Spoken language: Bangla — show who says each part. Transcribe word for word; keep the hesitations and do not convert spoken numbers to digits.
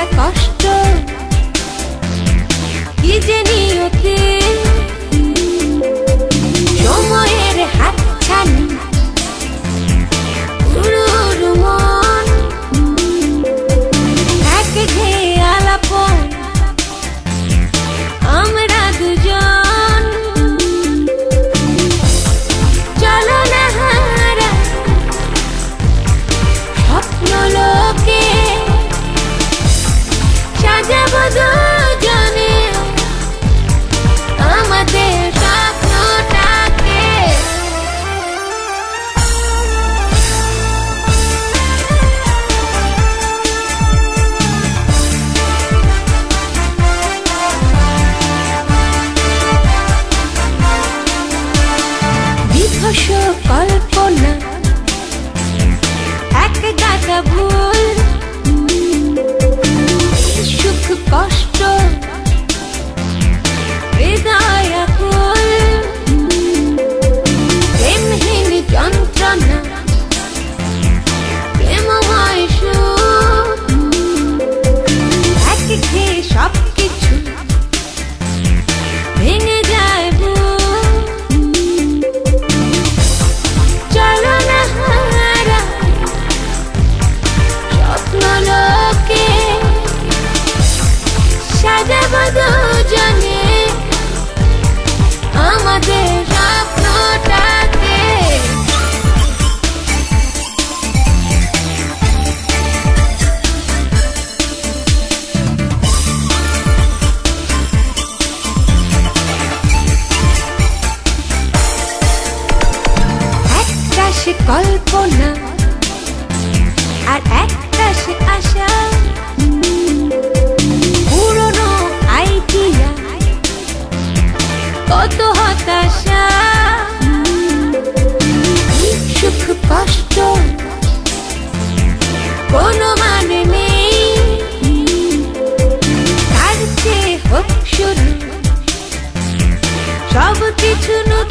Speaker 1: একটা কষ্ট কি যে নিয়তি সময়ের হাতছানি উড়ু উড়ু মন এক ঘেয়ে আলাপন আমরা দুজন চলো না হারা স্বপ্ন লোকে সাজাবো দুজনে আমাদের স্বপ্নটাকে বিভৎস কল্পনা এক গাদা ভুল সুখ কষ্ট হৃদয় আকুল প্রেমহীন যন্ত্রণা প্রেমময় সুখ এক ঘেয়ে সবকিছু ভেঙে যায় বুক চলো না হারা স্বপ্ন লোকে সাজাবো দুজনে আমাদের স্বপ্নটাকে একটা সে কল্পনা আর একটা সে আশা পুরনো আইডিয়া কত হতাশা সুখ কষ্ট কোনো মানে নেই তার চেয়ে হোক শুরু সব কিছু